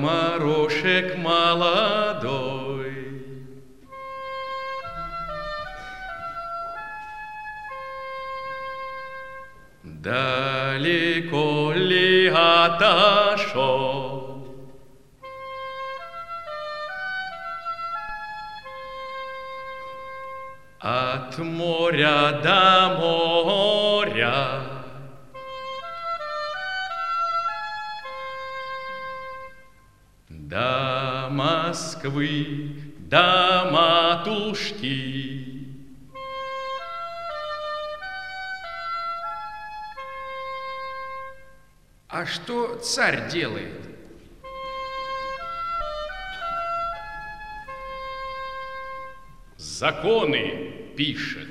Морошек молодой. Далеко ли отошел от моря до моря? До Москвы, до матушки. А что царь делает? Законы пишет.